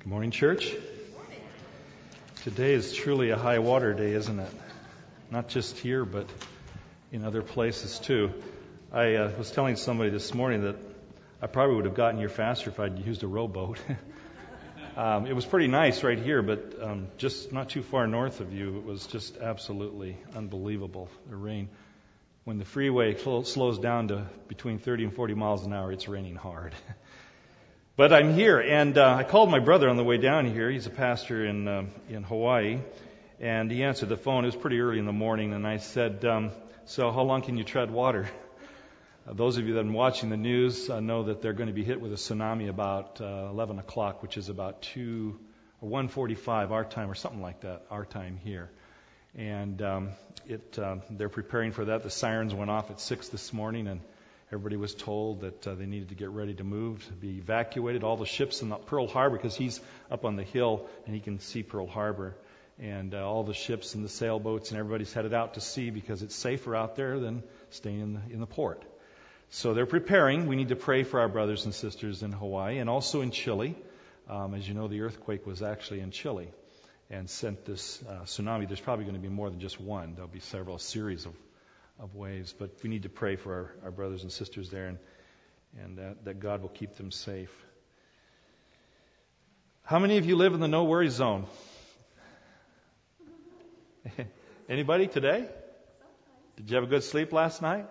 Good morning, church. Today is truly a high water day, isn't it? Not just here, but in other places too. I was telling somebody this morning that I probably would have gotten here faster if I'd used a rowboat. It was pretty nice right here, but just not too far north of you, it was just absolutely unbelievable, the rain. When the freeway slows down to between 30 and 40 miles an hour, it's raining hard. But I'm here, and I called my brother on the way down here. He's a pastor in Hawaii, and he answered the phone. It was pretty early in the morning, and I said, so how long can you tread water? Those of you that have been watching the news know that they're going to be hit with a tsunami about 11 o'clock, which is about 1:45 our time, or something like that, our time here. And they're preparing for that. The sirens went off at 6 this morning, and everybody was told that they needed to get ready to move, to be evacuated. All the ships in Pearl Harbor, because he's up on the hill and he can see Pearl Harbor. And all the ships and the sailboats and everybody's headed out to sea because it's safer out there than staying in the port. So they're preparing. We need to pray for our brothers and sisters in Hawaii and also in Chile. As you know, the earthquake was actually in Chile and sent this tsunami. There's probably going to be more than just one. There'll be several series of waves, but we need to pray for our brothers and sisters there and that God will keep them safe. How many of you live in the no worry zone? Anybody today? Did you have a good sleep last night?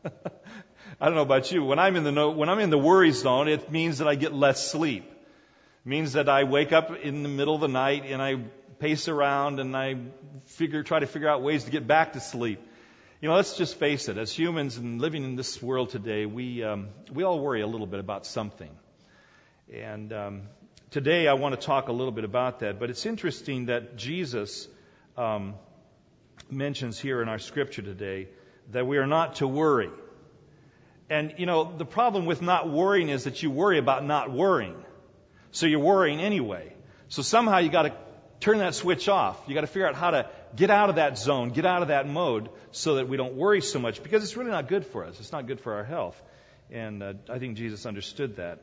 I don't know about you. When I'm in the worry zone, it means that I get less sleep. It means that I wake up in the middle of the night and I pace around and I try to figure out ways to get back to sleep. You know, let's just face it. As humans and living in this world today, we all worry a little bit about something. And today I want to talk a little bit about that. But it's interesting that Jesus mentions here in our scripture today that we are not to worry. And, you know, the problem with not worrying is that you worry about not worrying. So you're worrying anyway. So somehow you got to turn that switch off. You got to figure out how to get out of that zone, get out of that mode so that we don't worry so much, because it's really not good for us. It's not good for our health. And I think Jesus understood that.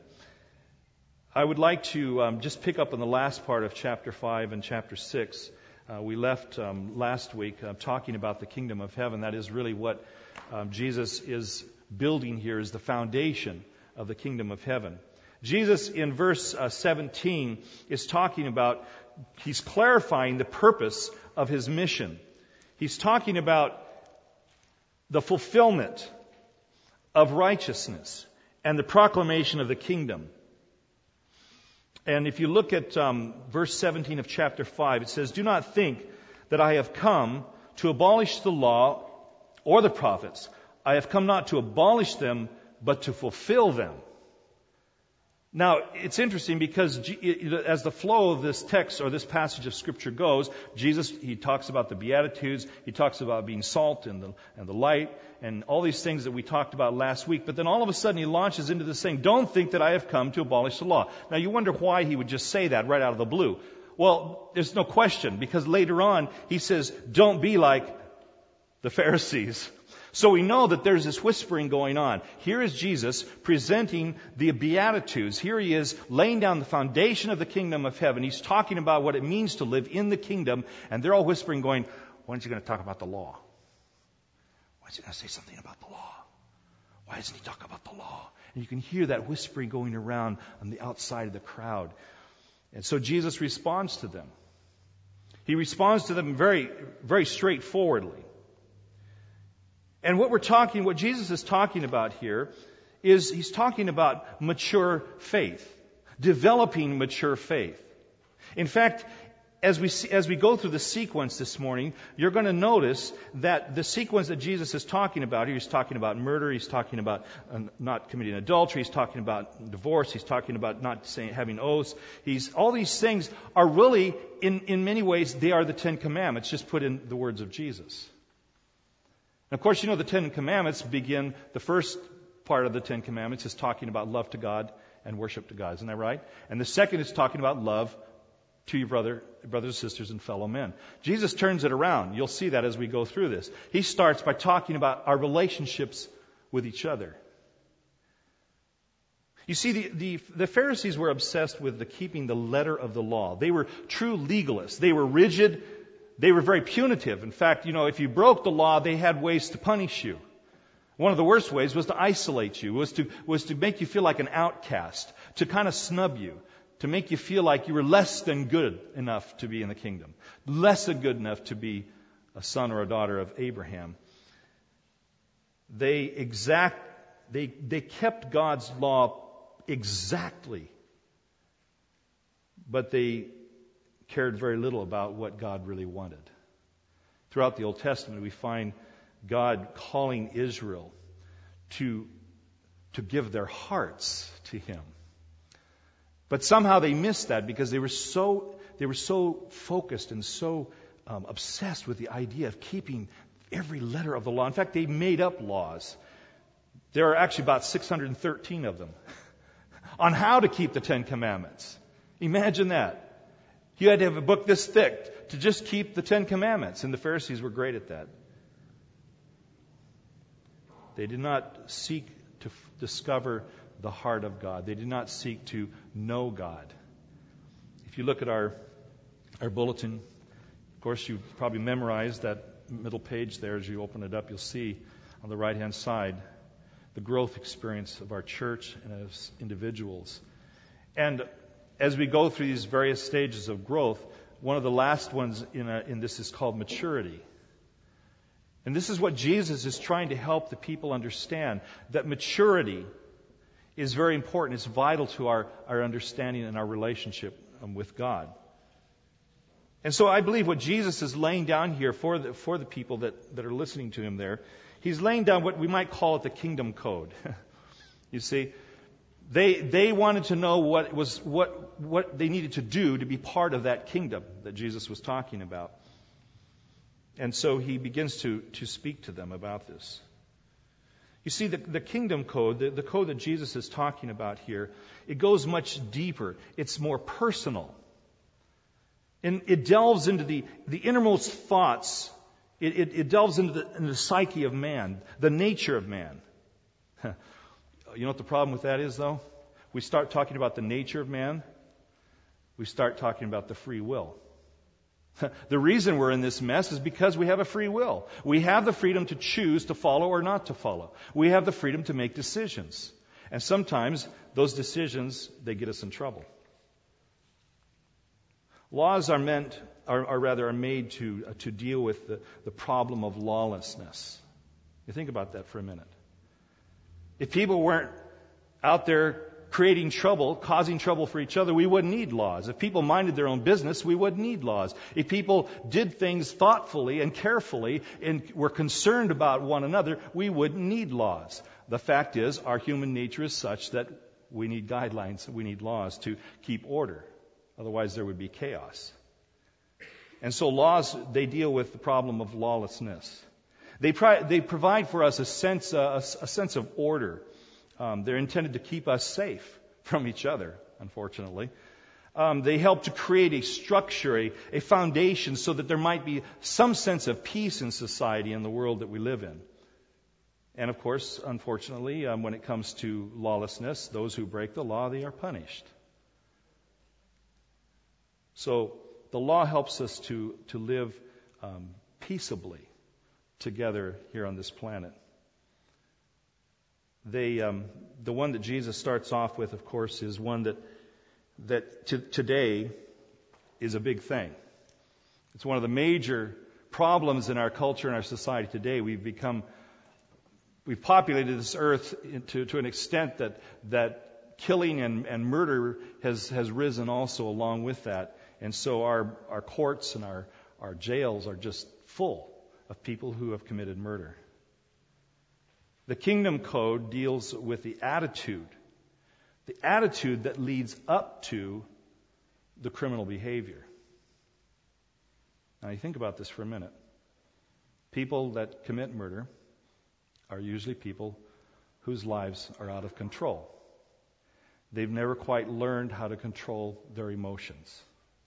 I would like to just pick up on the last part of chapter 5 and chapter 6. We left last week talking about the kingdom of heaven. That is really what Jesus is building here, is the foundation of the kingdom of heaven. Jesus in verse 17 is talking about, he's clarifying the purpose of his mission. He's talking about the fulfillment of righteousness and the proclamation of the kingdom. And if you look at verse 17 of chapter 5, it says, "Do not think that I have come to abolish the law or the prophets. I have come not to abolish them, but to fulfill them." Now, it's interesting because as the flow of this text or this passage of Scripture goes, Jesus, he talks about the Beatitudes, he talks about being salt and the light, and all these things that we talked about last week. But then all of a sudden he launches into this saying, "Don't think that I have come to abolish the law." Now, you wonder why he would just say that right out of the blue. Well, there's no question, because later on he says, "Don't be like the Pharisees." So we know that there's this whispering going on. Here is Jesus presenting the Beatitudes. Here he is laying down the foundation of the kingdom of heaven. He's talking about what it means to live in the kingdom. And they're all whispering, going, "When's he going to talk about the law? When's he going to say something about the law? Why doesn't he talk about the law?" And you can hear that whispering going around on the outside of the crowd. And so Jesus responds to them. He responds to them very, very straightforwardly. And what Jesus is talking about here is he's talking about mature faith, developing mature faith. In fact, as we go through the sequence this morning, you're going to notice that the sequence that Jesus is talking about here, he's talking about murder, he's talking about not committing adultery, he's talking about divorce, he's talking about not having oaths. All these things are really, in many ways, they are the Ten Commandments, just put in the words of Jesus. And of course, you know, the Ten Commandments begin, the first part of the Ten Commandments is talking about love to God and worship to God. Isn't that right? And the second is talking about love to your brothers and sisters and fellow men. Jesus turns it around. You'll see that as we go through this. He starts by talking about our relationships with each other. You see, the Pharisees were obsessed with keeping the letter of the law. They were true legalists. They were rigid. They were very punitive. In fact, if you broke the law, they had ways to punish you. One of the worst ways was to isolate you, was to make you feel like an outcast, to kind of snub you, to make you feel like you were less than good enough to be in the kingdom, less than good enough to be a son or a daughter of Abraham. They kept God's law exactly, but they cared very little about what God really wanted. Throughout the Old Testament, we find God calling Israel to give their hearts to Him. But somehow they missed that because they were so focused and so obsessed with the idea of keeping every letter of the law. In fact, they made up laws. There are actually about 613 of them on how to keep the Ten Commandments. Imagine that. You had to have a book this thick to just keep the Ten Commandments, and the Pharisees were great at that. They did not seek to discover the heart of God. They did not seek to know God. If you look at our bulletin, of course, you probably memorized that middle page there. As you open it up, you'll see on the right-hand side the growth experience of our church and as individuals. And as we go through these various stages of growth, one of the last ones in this is called maturity. And this is what Jesus is trying to help the people understand, that maturity is very important. It's vital to our understanding and our relationship with God. And so I believe what Jesus is laying down here for the people that are listening to Him there, He's laying down what we might call it the kingdom code. You see, they wanted to know what they needed to do to be part of that kingdom that Jesus was talking about. And so He begins to speak to them about this. You see, the kingdom code, the code that Jesus is talking about here, it goes much deeper. It's more personal. And it delves into the innermost thoughts. It delves into the psyche of man, the nature of man. You know what the problem with that is, though? We start talking about the nature of man, we start talking about the free will. The reason we're in this mess is because we have a free will. We have the freedom to choose to follow or not to follow. We have the freedom to make decisions. And sometimes those decisions, they get us in trouble. Laws are made to deal with the problem of lawlessness. You think about that for a minute. If people weren't out there creating trouble, causing trouble for each other, we wouldn't need laws. If people minded their own business, we wouldn't need laws. If people did things thoughtfully and carefully and were concerned about one another, we wouldn't need laws. The fact is, our human nature is such that we need guidelines, we need laws to keep order. Otherwise, there would be chaos. And so laws, they deal with the problem of lawlessness. They provide for us a sense of order. They're intended to keep us safe from each other, unfortunately. They help to create a structure, a foundation, so that there might be some sense of peace in society and the world that we live in. And of course, unfortunately, when it comes to lawlessness, those who break the law, they are punished. So the law helps us to live peaceably together here on this planet. The one that Jesus starts off with, of course, is one that today is a big thing. It's one of the major problems in our culture and our society today. We've populated this earth to an extent that killing and murder has risen also along with that. And so our courts and our jails are just full of people who have committed murder. The kingdom code deals with the attitude that leads up to the criminal behavior. Now you think about this for a minute. People that commit murder are usually people whose lives are out of control. They've never quite learned how to control their emotions.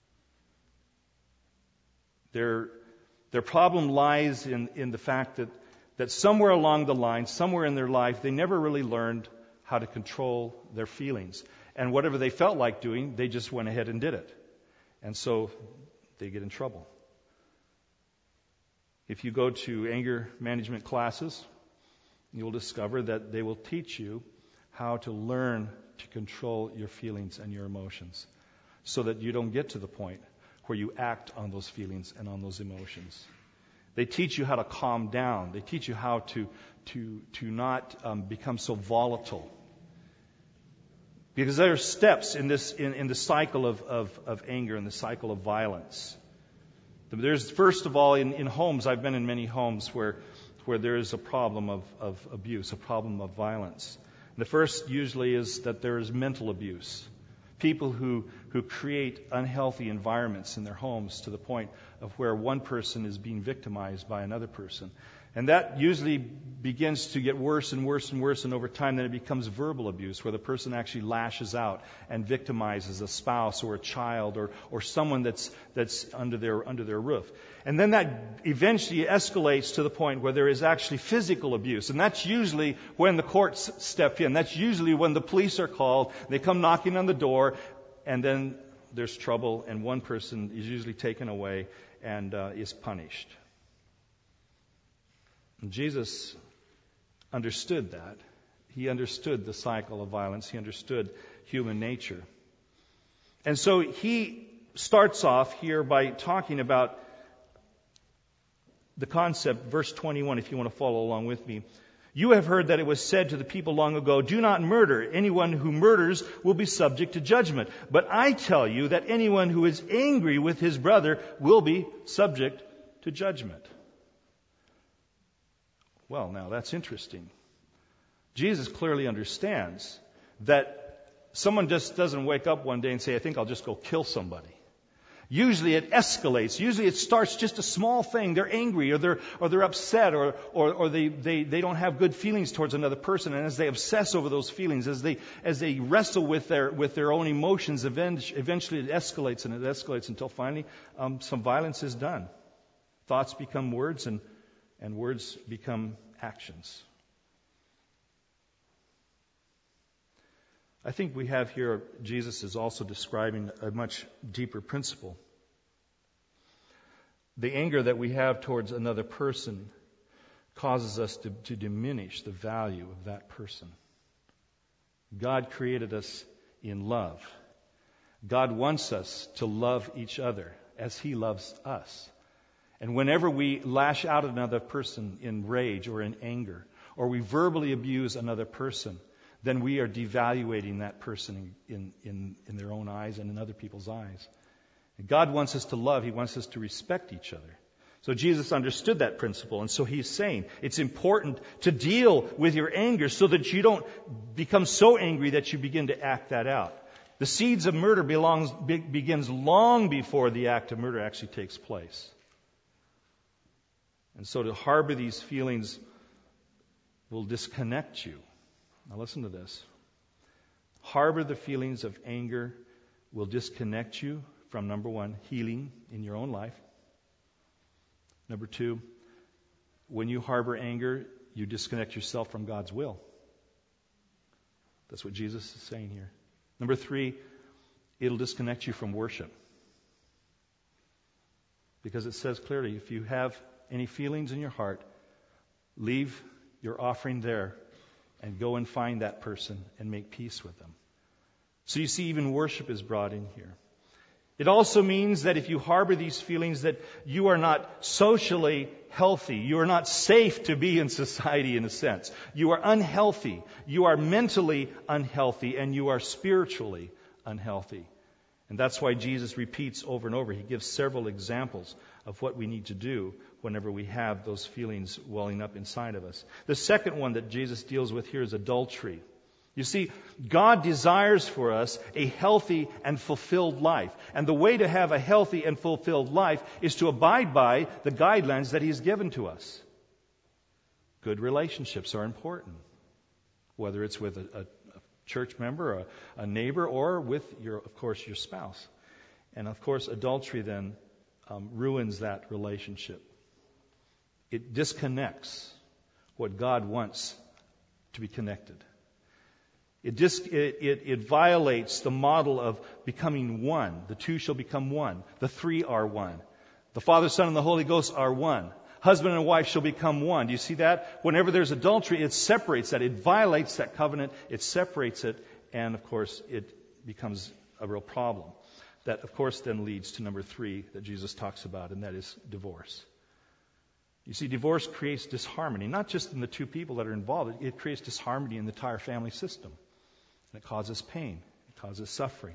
Their problem lies in the fact that somewhere along the line, somewhere in their life, they never really learned how to control their feelings. And whatever they felt like doing, they just went ahead and did it. And so they get in trouble. If you go to anger management classes, you'll discover that they will teach you how to learn to control your feelings and your emotions so that you don't get to the point where you act on those feelings and on those emotions. They teach you how to calm down. They teach you how to not become so volatile. Because there are steps in the cycle of anger and the cycle of violence. There's, first of all, in homes, I've been in many homes where there is a problem of abuse, a problem of violence. And the first usually is that there is mental abuse. People who create unhealthy environments in their homes to the point of where one person is being victimized by another person. And that usually begins to get worse and worse and worse, and over time then it becomes verbal abuse, where the person actually lashes out and victimizes a spouse or a child or someone that's under their roof. And then that eventually escalates to the point where there is actually physical abuse. And that's usually when the courts step in. That's usually when the police are called. They come knocking on the door, and then there's trouble, and one person is usually taken away and is punished. And Jesus understood that. He understood the cycle of violence. He understood human nature. And so he starts off here by talking about the concept, verse 21, if you want to follow along with me. You have heard that it was said to the people long ago, do not murder. Anyone who murders will be subject to judgment. But I tell you that anyone who is angry with his brother will be subject to judgment. Well, now that's interesting. Jesus clearly understands that someone just doesn't wake up one day and say, I think I'll just go kill somebody. Usually it escalates. Usually it starts just a small thing. They're angry or they're upset or they don't have good feelings towards another person. And as they obsess over those feelings, as they wrestle with their own emotions, eventually it escalates and it escalates until finally some violence is done. Thoughts become words and words become actions. I think we have here, Jesus is also describing a much deeper principle. The anger that we have towards another person causes us to diminish the value of that person. God created us in love. God wants us to love each other as He loves us. And whenever we lash out at another person in rage or in anger, or we verbally abuse another person, then we are devaluating that person in their own eyes and in other people's eyes. And God wants us to love. He wants us to respect each other. So Jesus understood that principle, and so He's saying it's important to deal with your anger so that you don't become so angry that you begin to act that out. The seeds of murder begins long before the act of murder actually takes place. And so to harbor these feelings will disconnect you. Now listen to this. Harbor the feelings of anger will disconnect you from, number one, healing in your own life. Number two, when you harbor anger, you disconnect yourself from God's will. That's what Jesus is saying here. Number three, it'll disconnect you from worship. Because it says clearly, if you have any feelings in your heart, leave your offering there and go and find that person and make peace with them. So you see, even worship is brought in here. It also means that if you harbor these feelings that you are not socially healthy, you are not safe to be in society in a sense. You are unhealthy, you are mentally unhealthy, and you are spiritually unhealthy. And that's why Jesus repeats over and over. He gives several examples of what we need to do whenever we have those feelings welling up inside of us. The second one that Jesus deals with here is adultery. You see, God desires for us a healthy and fulfilled life. And the way to have a healthy and fulfilled life is to abide by the guidelines that He's given to us. Good relationships are important, whether it's with a church member, a neighbor, or with, of course, your spouse. And, of course, adultery then ruins that relationship. It disconnects what God wants to be connected. It violates the model of becoming one. The two shall become one. The three are one. The Father, Son, and the Holy Ghost are one. Husband and wife shall become one. Do you see that? Whenever there's adultery, it separates that. It violates that covenant. It separates it. And, of course, it becomes a real problem. That, of course, then leads to number 3 that Jesus talks about, and that is divorce. You see, divorce creates disharmony, not just in the two people that are involved. It creates disharmony in the entire family system. And it causes pain. It causes suffering.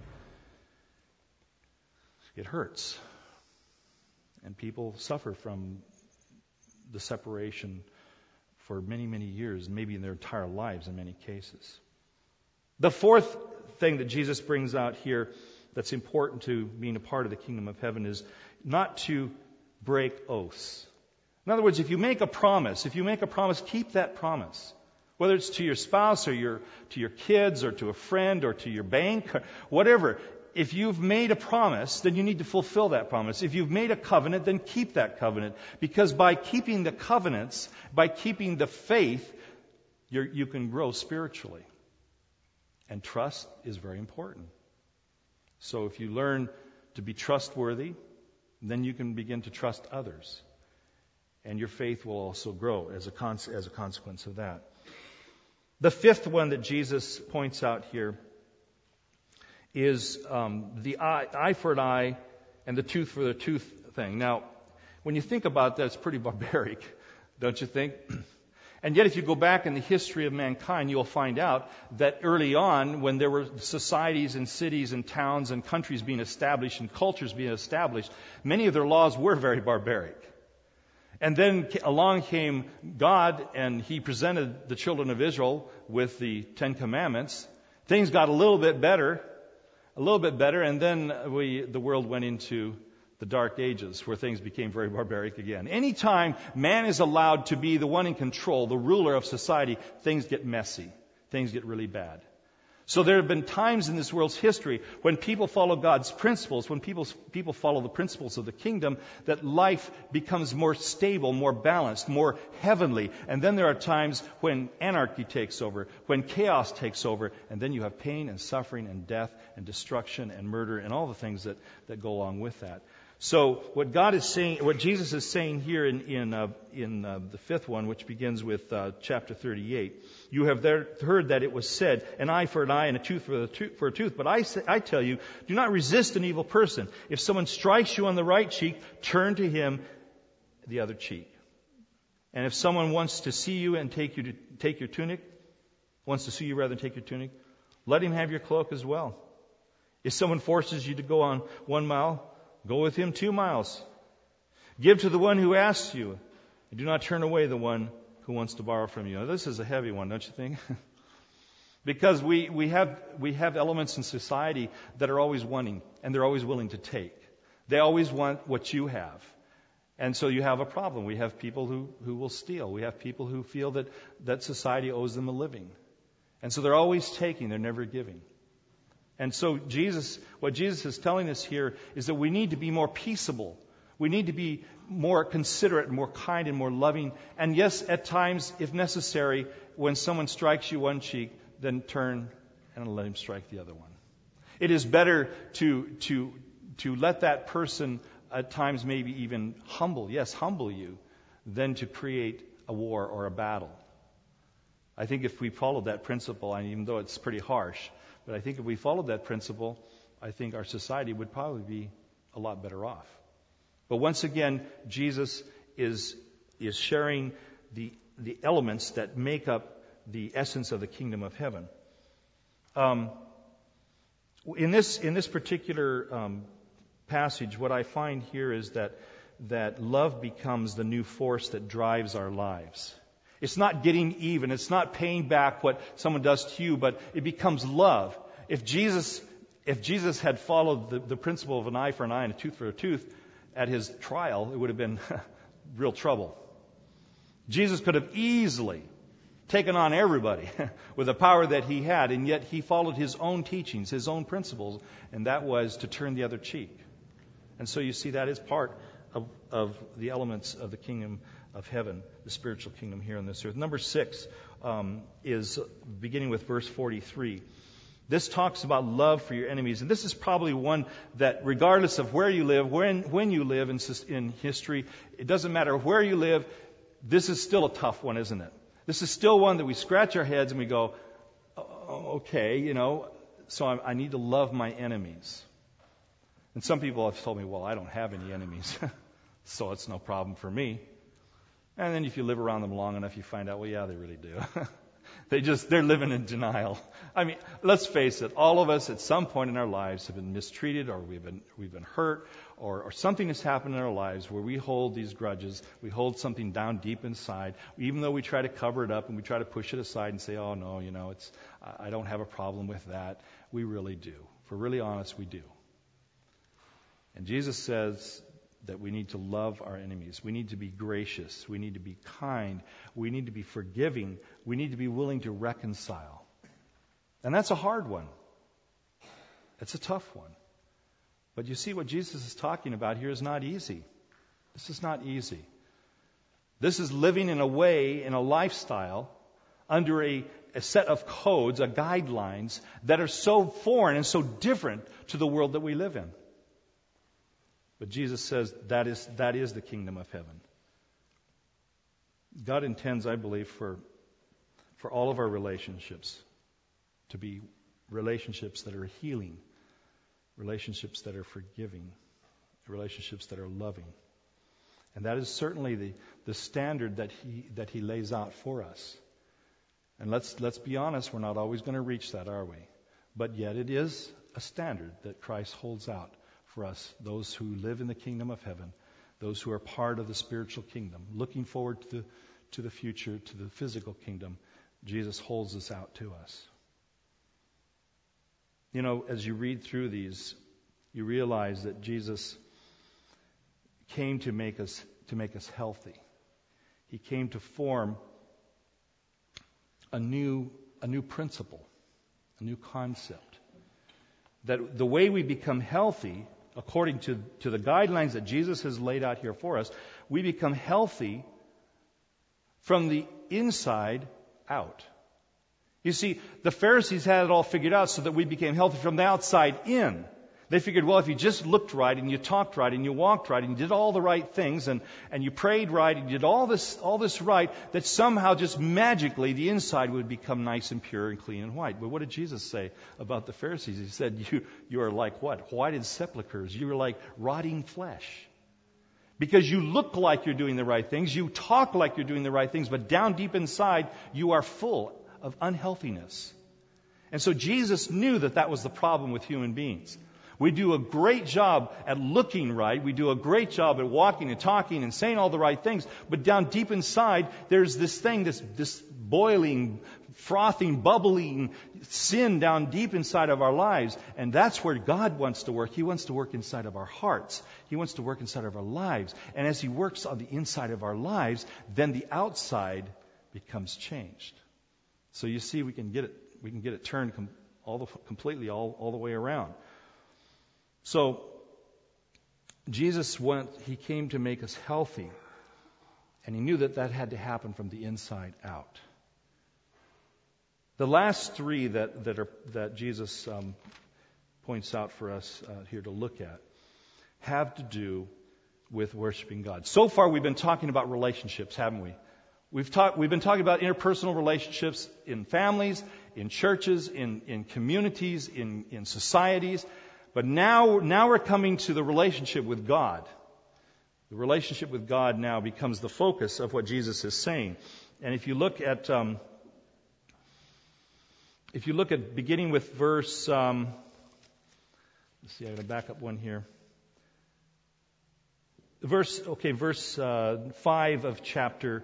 It hurts. And people suffer from the separation for many, many years, maybe in their entire lives in many cases. The fourth thing that Jesus brings out here that's important to being a part of the kingdom of heaven is not to break oaths. In other words, if you make a promise, keep that promise. Whether it's to your spouse or to your kids or to a friend or to your bank, or whatever. If you've made a promise, then you need to fulfill that promise. If you've made a covenant, then keep that covenant. Because by keeping the covenants, by keeping the faith, you can grow spiritually. And trust is very important. So if you learn to be trustworthy, then you can begin to trust others. And your faith will also grow as a consequence of that. The fifth one that Jesus points out here is the eye for an eye and the tooth for the tooth thing. Now, when you think about that, it's pretty barbaric, don't you think? And yet, if you go back in the history of mankind, you'll find out that early on, when there were societies and cities and towns and countries being established and cultures being established, many of their laws were very barbaric. And then along came God, and He presented the children of Israel with the 10 Commandments. Things got a little bit better, and then the world went into the dark ages where things became very barbaric again. Anytime man is allowed to be the one in control, the ruler of society, things get messy. Things get really bad. So there have been times in this world's history when people follow God's principles, when people follow the principles of the kingdom, that life becomes more stable, more balanced, more heavenly. And then there are times when anarchy takes over, when chaos takes over, and then you have pain and suffering and death and destruction and murder and all the things that go along with that. So what God is saying, what Jesus is saying here in the fifth one, which begins with chapter 38, you have heard that it was said, an eye for an eye and a tooth for a tooth. But I tell you, do not resist an evil person. If someone strikes you on the right cheek, turn to him the other cheek. And if someone wants to see you and take your tunic, wants to see you rather than take your tunic, let him have your cloak as well. If someone forces you to go on 1 mile, go with him 2 miles. Give to the one who asks you, and do not turn away the one who wants to borrow from you. Now, this is a heavy one, don't you think? Because we have elements in society that are always wanting, and they're always willing to take. They always want what you have. And so you have a problem. We have people who will steal. We have people who feel that society owes them a living. And so they're always taking, they're never giving. And so what Jesus is telling us here is that we need to be more peaceable. We need to be more considerate, more kind, and more loving. And yes, at times, if necessary, when someone strikes you one cheek, then turn and let him strike the other one. It is better to let that person at times maybe even humble you, than to create a war or a battle. I think if we followed that principle, and even though it's pretty harsh, but I think if we followed that principle, I think our society would probably be a lot better off. But once again, Jesus is sharing the elements that make up the essence of the kingdom of heaven. In this particular passage, what I find here is that love becomes the new force that drives our lives. It's not getting even. It's not paying back what someone does to you, but it becomes love. If Jesus had followed the principle of an eye for an eye and a tooth for a tooth at his trial, it would have been real trouble. Jesus could have easily taken on everybody with the power that he had, and yet he followed his own teachings, his own principles, and that was to turn the other cheek. And so you see that is part of the elements of the kingdom of heaven, the spiritual kingdom here on this earth. Number 6 is beginning with verse 43. This talks about love for your enemies. And this is probably one that regardless of where you live, when you live in history, it doesn't matter where you live, this is still a tough one, isn't it? This is still one that we scratch our heads and we go, okay, so I need to love my enemies. And some people have told me, well, I don't have any enemies, so it's no problem for me. And then if you live around them long enough, you find out, well, yeah, they really do. They're living in denial. I mean, let's face it, all of us at some point in our lives have been mistreated, or we've been hurt, or something has happened in our lives where we hold these grudges, we hold something down deep inside, even though we try to cover it up and we try to push it aside and say, oh no, I don't have a problem with that. We really do. If we're really honest, we do. And Jesus says that we need to love our enemies. We need to be gracious. We need to be kind. We need to be forgiving. We need to be willing to reconcile. And that's a hard one. It's a tough one. But you see, what Jesus is talking about here is not easy. This is not easy. This is living in a way, in a lifestyle, under a set of codes, guidelines that are so foreign and so different to the world that we live in. But Jesus says that is the kingdom of heaven. God intends, I believe, for all of our relationships to be relationships that are healing, relationships that are forgiving, relationships that are loving. And that is certainly the standard that He lays out for us. And let's be honest, we're not always going to reach that, are we? But yet it is a standard that Christ holds out for us, those who live in the kingdom of heaven, those who are part of the spiritual kingdom, looking forward to the future, to the physical kingdom. Jesus holds this out to us. As you read through these, you realize that Jesus came to make us healthy. He came to form a new principle, a new concept. That the way we become healthy, according to the guidelines that Jesus has laid out here for us, we become healthy from the inside out. You see, the Pharisees had it all figured out so that we became healthy from the outside in. They figured, well, if you just looked right and you talked right and you walked right and you did all the right things and you prayed right and you did all this right, that somehow just magically the inside would become nice and pure and clean and white. But what did Jesus say about the Pharisees? He said, you are like what? Whited sepulchres. You are like rotting flesh. Because you look like you're doing the right things, you talk like you're doing the right things, but down deep inside you are full of unhealthiness. And so Jesus knew that was the problem with human beings. We do a great job at looking right. We do a great job at walking and talking and saying all the right things. But down deep inside, there's this thing, this boiling, frothing, bubbling sin down deep inside of our lives. And that's where God wants to work. He wants to work inside of our hearts. He wants to work inside of our lives. And as He works on the inside of our lives, then the outside becomes changed. So you see, we can get it turned completely all the way around. So, Jesus He came to make us healthy, and He knew that had to happen from the inside out. The last three that Jesus points out for us here to look at have to do with worshiping God. So far, we've been talking about relationships, haven't we? We've been talking about interpersonal relationships in families, in churches, in communities, in societies. But now we're coming to the relationship with God. The relationship with God now becomes the focus of what Jesus is saying. And if you look at beginning with verse, let's see, I'm going to back up one here. Verse 5 of chapter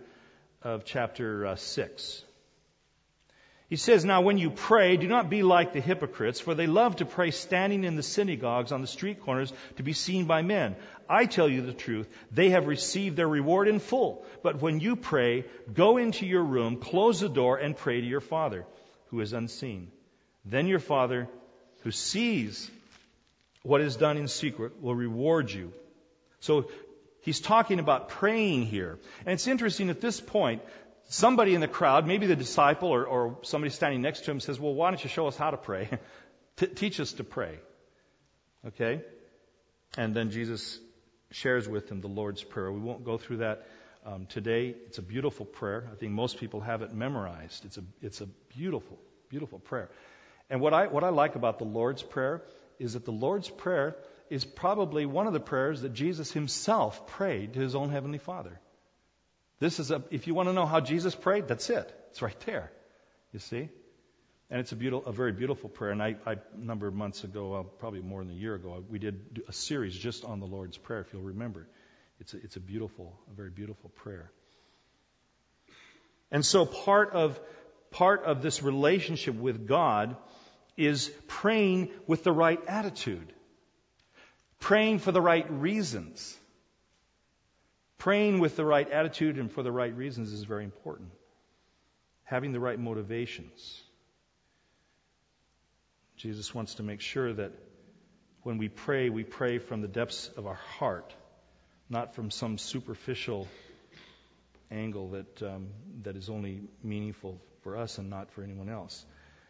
6. He says, "Now when you pray, do not be like the hypocrites, for they love to pray standing in the synagogues on the street corners to be seen by men. I tell you the truth, they have received their reward in full. But when you pray, go into your room, close the door, and pray to your Father, who is unseen. Then your Father, who sees what is done in secret, will reward you." So He's talking about praying here. And it's interesting at this point, somebody in the crowd, maybe the disciple or somebody standing next to him says, well, why don't you show us how to pray? Teach us to pray. Okay? And then Jesus shares with him the Lord's Prayer. We won't go through that today. It's a beautiful prayer. I think most people have it memorized. It's a beautiful, beautiful prayer. And what I like about the Lord's Prayer is that the Lord's Prayer is probably one of the prayers that Jesus himself prayed to his own Heavenly Father. If you want to know how Jesus prayed, that's it. It's right there. You see? And it's a very beautiful prayer. And a number of months ago, probably more than a year ago, we did a series just on the Lord's Prayer, if you'll remember. It's a very beautiful prayer. And so part of this relationship with God is praying with the right attitude. Praying for the right reasons. Praying with the right attitude and for the right reasons is very important. Having the right motivations. Jesus wants to make sure that when we pray from the depths of our heart, not from some superficial angle that is only meaningful for us and not for anyone else.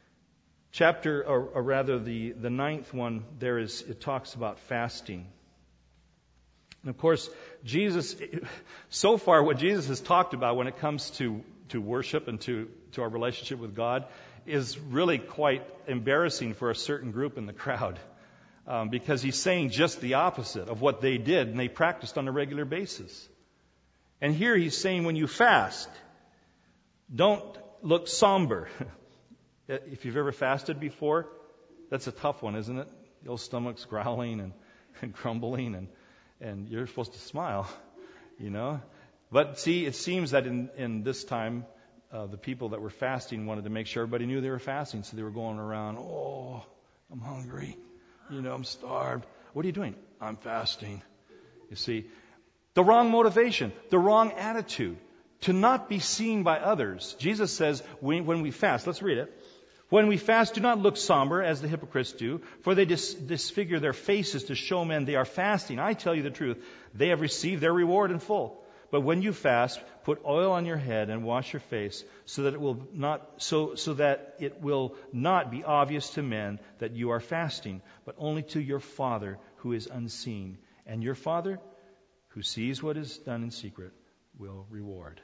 The ninth one there it talks about fasting. And of course, so far what Jesus has talked about when it comes to worship and to our relationship with God is really quite embarrassing for a certain group in the crowd. Because he's saying just the opposite of what they did and they practiced on a regular basis. And here he's saying when you fast, don't look somber. If you've ever fasted before, that's a tough one, isn't it? The old stomach's growling and grumbling and you're supposed to smile, you know. But see, it seems that in this time, the people that were fasting wanted to make sure everybody knew they were fasting. So they were going around, oh, I'm hungry. I'm starved. What are you doing? I'm fasting. You see, the wrong motivation, the wrong attitude, to not be seen by others. Jesus says, when we fast, let's read it. When we fast, do not look somber as the hypocrites do, for they disfigure their faces to show men they are fasting. I tell you the truth, they have received their reward in full. But when you fast, put oil on your head and wash your face, so that it will not be obvious to men that you are fasting, but only to your Father who is unseen. And your Father, who sees what is done in secret, will reward.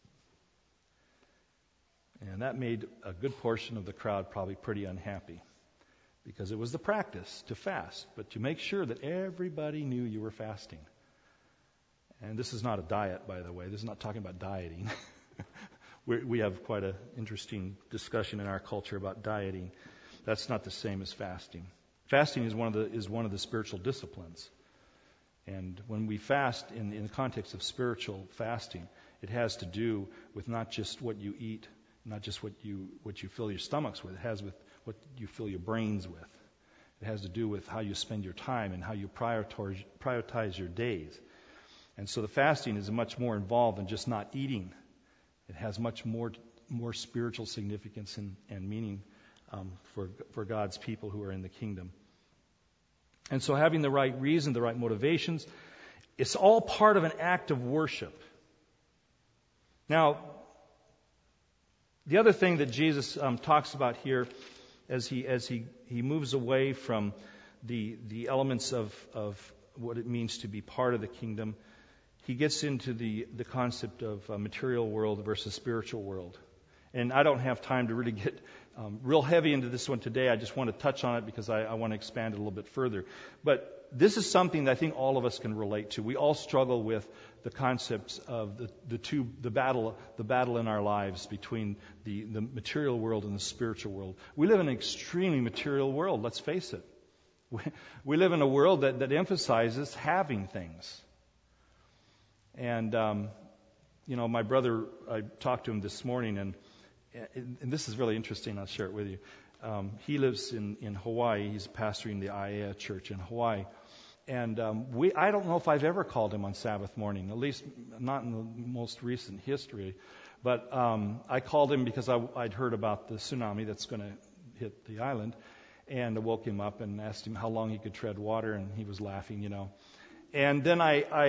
And that made a good portion of the crowd probably pretty unhappy, because it was the practice to fast, but to make sure that everybody knew you were fasting. And this is not a diet, by the way. This is not talking about dieting. We have quite an interesting discussion in our culture about dieting. That's not the same as fasting. Fasting is one of the spiritual disciplines. And when we fast in the context of spiritual fasting, it has to do with not just what you eat, not just what you fill your stomachs with. It has with what you fill your brains with. It has to do with how you spend your time and how you prioritize your days. And so the fasting is much more involved than just not eating. It has much more spiritual significance and meaning for God's people who are in the kingdom. And so having the right reason, the right motivations, it's all part of an act of worship. Now, the other thing that Jesus talks about here as he moves away from the elements of what it means to be part of the kingdom, he gets into the concept of material world versus spiritual world. And I don't have time to really get real heavy into this one today. I just want to touch on it because I want to expand it a little bit further. But this is something that I think all of us can relate to. We all struggle with the concepts of the battle in our lives between the material world and the spiritual world. We live in an extremely material world, let's face it. We live in a world that emphasizes having things. And, my brother, I talked to him this morning, and this is really interesting. I'll share it with you. He lives in Hawaii. He's pastoring the Aiea Church in Hawaii. And I don't know if I've ever called him on Sabbath morning, at least not in the most recent history. But I called him because I'd heard about the tsunami that's going to hit the island. And I woke him up and asked him how long he could tread water, and he was laughing, And then I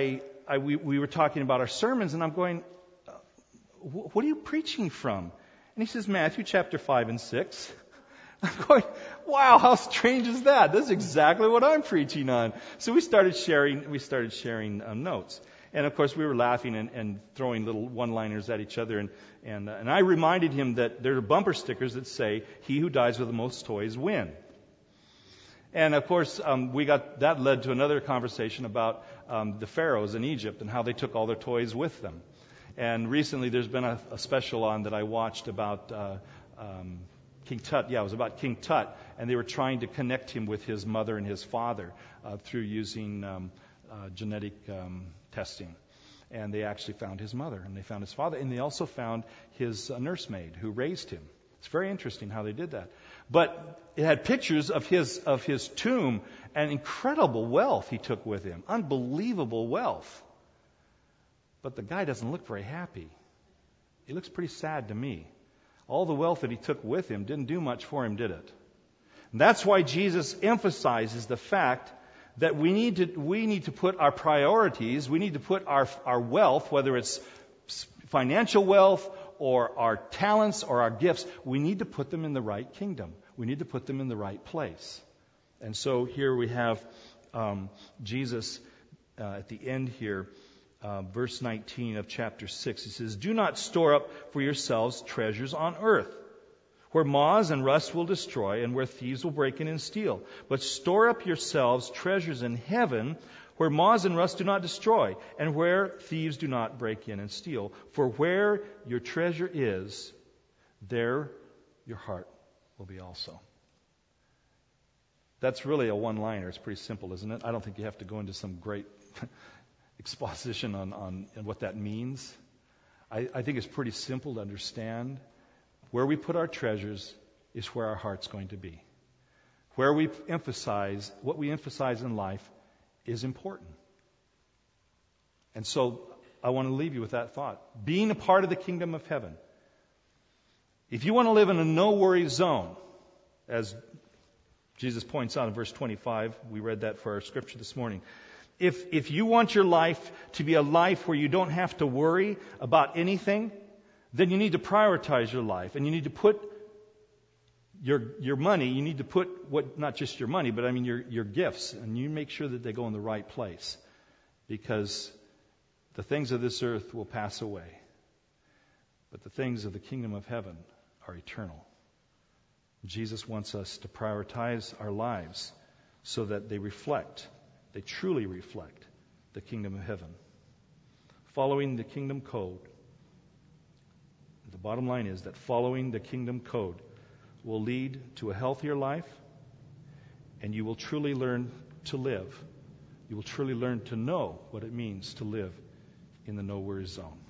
we were talking about our sermons, and I'm going, what are you preaching from? And he says, Matthew chapter 5 and 6. I'm going, wow, how strange is that? That's exactly what I'm preaching on. So we started sharing notes. And of course we were laughing and throwing little one-liners at each other. And I reminded him that there are bumper stickers that say, he who dies with the most toys win. And of course, that led to another conversation about the pharaohs in Egypt and how they took all their toys with them. And recently there's been a special on that I watched about King Tut. Yeah, it was about King Tut, and they were trying to connect him with his mother and his father through using genetic testing. And they actually found his mother, and they found his father, and they also found his nursemaid who raised him. It's very interesting how they did that. But it had pictures of his tomb and incredible wealth he took with him. Unbelievable wealth. But the guy doesn't look very happy. He looks pretty sad to me. All the wealth that he took with him didn't do much for him, did it? And that's why Jesus emphasizes the fact that we need to put our priorities, we need to put our wealth, whether it's financial wealth or our talents or our gifts, we need to put them in the right kingdom. We need to put them in the right place. And so here we have Jesus at the end here. Verse 19 of chapter 6, he says, do not store up for yourselves treasures on earth, where moths and rust will destroy, and where thieves will break in and steal. But store up yourselves treasures in heaven, where moths and rust do not destroy, and where thieves do not break in and steal. For where your treasure is, there your heart will be also. That's really a one-liner. It's pretty simple, isn't it? I don't think you have to go into some great exposition on what that means. I think it's pretty simple to understand. Where we put our treasures is where our heart's going to be. What we emphasize in life is important. And so I want to leave you with that thought. Being a part of the kingdom of heaven. If you want to live in a no-worry zone, as Jesus points out in verse 25, we read that for our scripture this morning. If you want your life to be a life where you don't have to worry about anything, then you need to prioritize your life, and you need to put your money, you need to put not just your money, but I mean your gifts, and you make sure that they go in the right place, because the things of this earth will pass away, but the things of the kingdom of heaven are eternal. Jesus wants us to prioritize our lives so that they truly reflect the kingdom of heaven. Following the kingdom code. The bottom line is that following the kingdom code will lead to a healthier life, and you will truly learn to live. You will truly learn to know what it means to live in the no-worry zone.